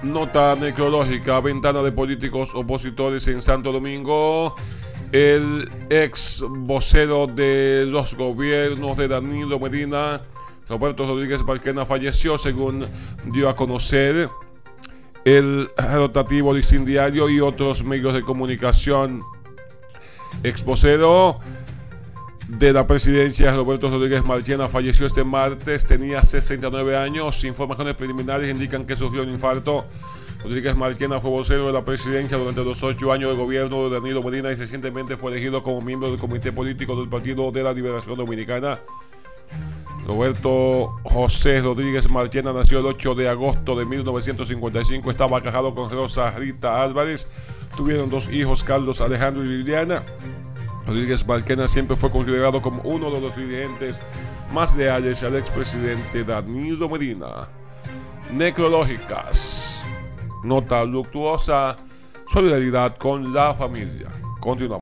Nota necrológica, ventana de políticos opositores en Santo Domingo. El ex vocero de los gobiernos de Danilo Medina, Roberto Rodríguez Marquena, falleció, según dio a conocer el rotativo Listín Diario y otros medios de comunicación. Ex vocero de la presidencia, Roberto Rodríguez Marquena, falleció este martes, tenía 69 años. Informaciones preliminares indican que sufrió un infarto. Rodríguez Marquena fue vocero de la presidencia durante los 8 años de gobierno de Danilo Medina y recientemente fue elegido como miembro del comité político del Partido de la Liberación Dominicana. Roberto José Rodríguez Marquena nació el 8 de agosto de 1955, estaba casado con Rosa Rita Álvarez, tuvieron 2 hijos, Carlos Alejandro y Liliana. Rodríguez Marquena siempre fue considerado como uno de los dirigentes más leales al expresidente Danilo Medina. Necrológicas, nota luctuosa, solidaridad con la familia. Continuamos.